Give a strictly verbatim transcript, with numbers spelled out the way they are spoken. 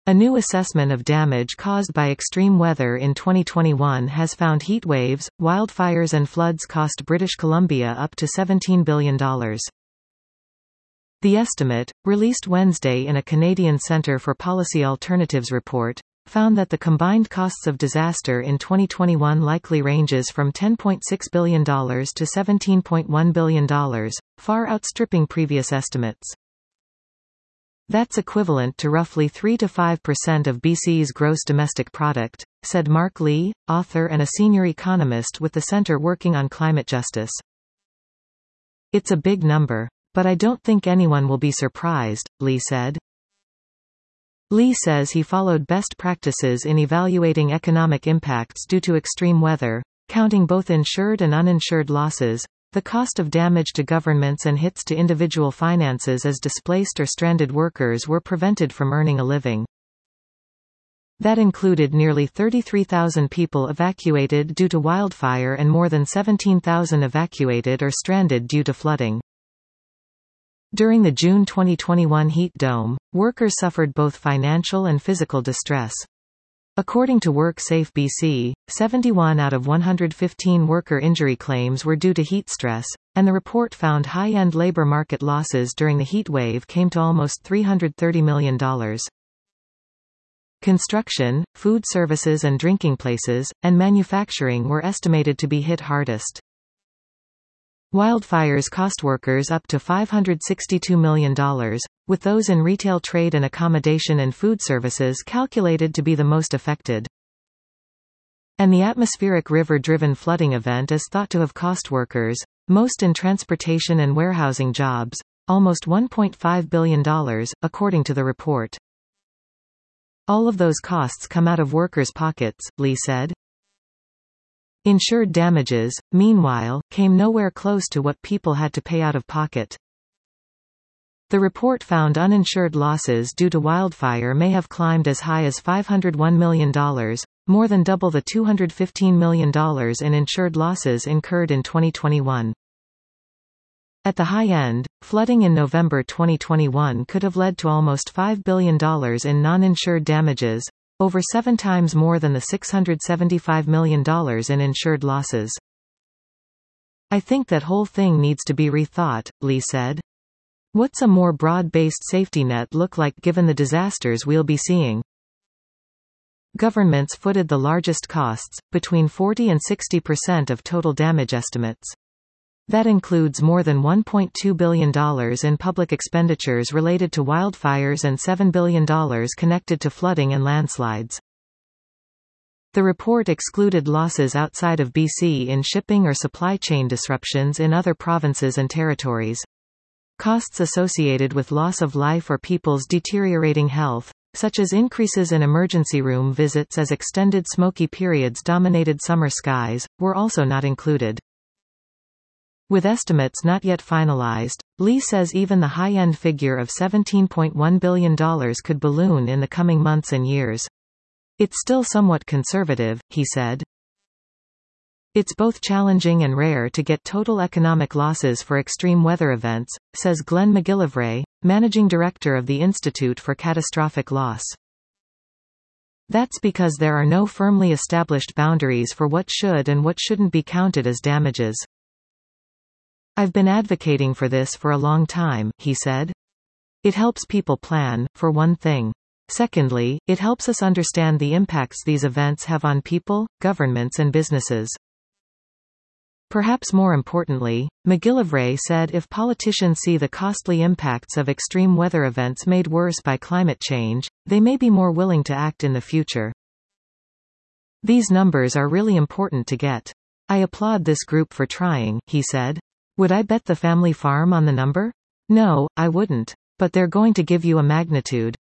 A new assessment of damage caused by extreme weather in twenty twenty-one has found heat waves, wildfires and floods cost British Columbia up to seventeen billion dollars. The estimate, released Wednesday in a Canadian Centre for Policy Alternatives report, found that the combined costs of disaster in twenty twenty-one likely ranges from ten point six billion dollars to seventeen point one billion dollars, far outstripping previous estimates. That's equivalent to roughly three to five percent of B C's gross domestic product, said Mark Lee, author and a senior economist with the Centre working on climate justice. It's a big number. But I don't think anyone will be surprised, Lee said. Lee says he followed best practices in evaluating economic impacts due to extreme weather, counting both insured and uninsured losses, the cost of damage to governments and hits to individual finances as displaced or stranded workers were prevented from earning a living. That included nearly thirty-three thousand people evacuated due to wildfire and more than seventeen thousand evacuated or stranded due to flooding. During the June twenty twenty-one heat dome, workers suffered both financial and physical distress. According to WorkSafe B C, seventy-one out of one hundred fifteen worker injury claims were due to heat stress, and the report found high-end labor market losses during the heat wave came to almost three hundred thirty million dollars. Construction, food services and drinking places, and manufacturing were estimated to be hit hardest. Wildfires cost workers up to five hundred sixty-two million dollars, with those in retail trade and accommodation and food services calculated to be the most affected. And the atmospheric river-driven flooding event is thought to have cost workers, most in transportation and warehousing jobs, almost one point five billion dollars, according to the report. All of those costs come out of workers' pockets, Lee said. Insured damages, meanwhile, came nowhere close to what people had to pay out of pocket. The report found uninsured losses due to wildfire may have climbed as high as five hundred one million dollars, more than double the two hundred fifteen million dollars in insured losses incurred in twenty twenty-one. At the high end, flooding in November twenty twenty-one could have led to almost five billion dollars in non-insured damages, over seven times more than the six hundred seventy-five million dollars in insured losses. I think that whole thing needs to be rethought, Lee said. What's a more broad-based safety net look like given the disasters we'll be seeing? Governments footed the largest costs, between forty and sixty percent of total damage estimates. That includes more than one point two billion dollars in public expenditures related to wildfires and seven billion dollars connected to flooding and landslides. The report excluded losses outside of B C in shipping or supply chain disruptions in other provinces and territories. Costs associated with loss of life or people's deteriorating health, such as increases in emergency room visits as extended smoky periods dominated summer skies, were also not included. With estimates not yet finalized, Lee says even the high-end figure of seventeen point one billion dollars could balloon in the coming months and years. It's still somewhat conservative, he said. It's both challenging and rare to get total economic losses for extreme weather events, says Glenn McGillivray, managing director of the Institute for Catastrophic Loss. That's because there are no firmly established boundaries for what should and what shouldn't be counted as damages. I've been advocating for this for a long time, he said. It helps people plan, for one thing. Secondly, it helps us understand the impacts these events have on people, governments and businesses. Perhaps more importantly, McGillivray said if politicians see the costly impacts of extreme weather events made worse by climate change, they may be more willing to act in the future. These numbers are really important to get. I applaud this group for trying, he said. Would I bet the family farm on the number? No, I wouldn't. But they're going to give you a magnitude,